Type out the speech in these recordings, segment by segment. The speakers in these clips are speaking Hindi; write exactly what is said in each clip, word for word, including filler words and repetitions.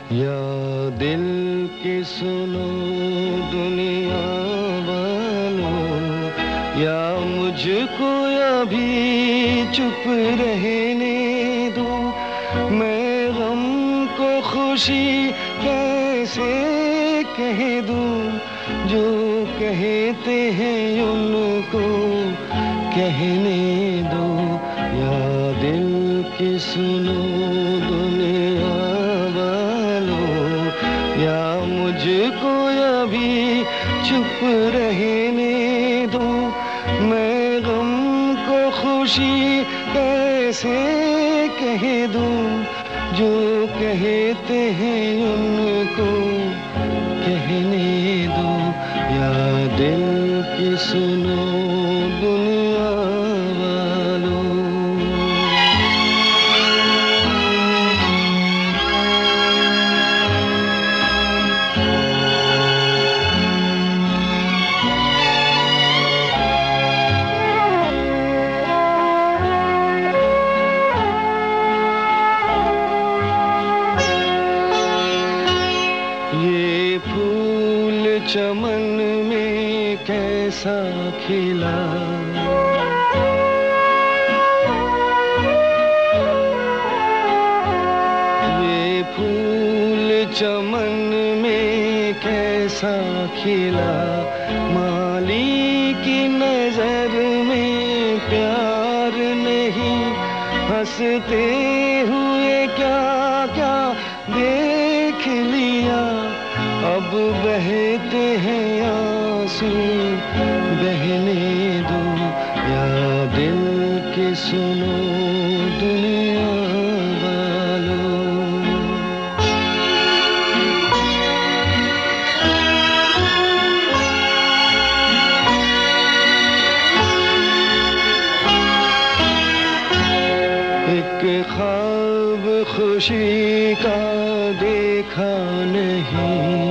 या दिल की सुनो दुनिया वालों, या मुझको अभी चुप रहने दो। मैं गम को खुशी कैसे कह दूं, जो कहते हैं उनको कहने दो। या दिल की सुनो दुनिया वालों, या मुझको अभी चुप रहने दो। मैं गम को खुशी कैसे कह दूं, जो कहते हैं उनको कहने दो। या दिल की सुनो दुनिया वालों। ये फूल चमन में कैसा खिला, ये फूल चमन में कैसा खिला। माली की नजर में प्यार नहीं, हंसते हुए क्या क्या देख लिया। अब बहते हैं आंसू बहने दो। या दिल की सुनो दुनिया वालों। एक ख्वाब खुशी का देखा नहीं,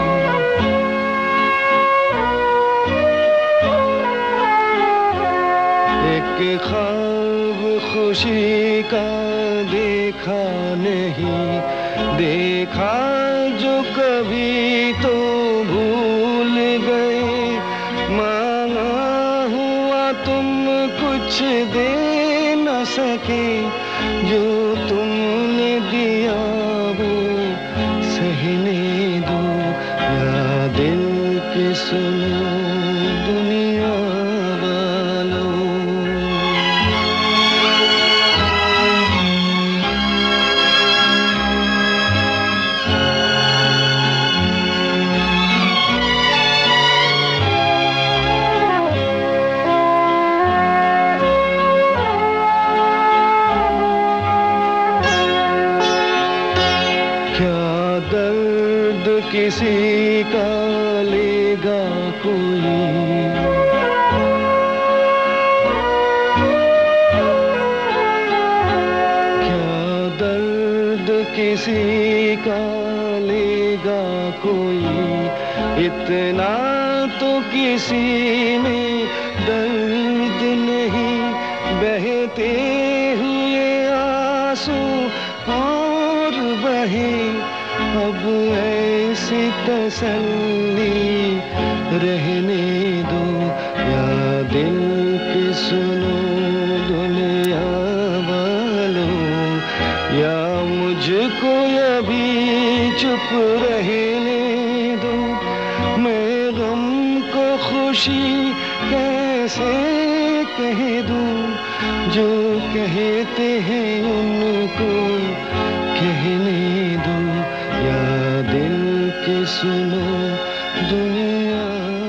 एक ख्वाब खुशी का देखा नहीं। देखा जो कभी तो भूल गए, मांगा हुआ तुम कुछ दे न सके। जो तुमने दिया वो सहने दो। या दिल की सुनो दुनिया वालों। क्या दर्द किसी का लेगा कोई, क्या दर्द किसी का लेगा कोई। इतना तो किसी में दर्द नहीं, बहते हुए आंसू और बहे। अब ऐसी तसल्ली रहने दो। या दिल की सुनो दुनिया वालों, या मुझको अभी चुप रहने दो। मैं गम को खुशी कैसे कह दूं, जो कहते हैं उनको कहने दो। या दिल की सुनो दुनिया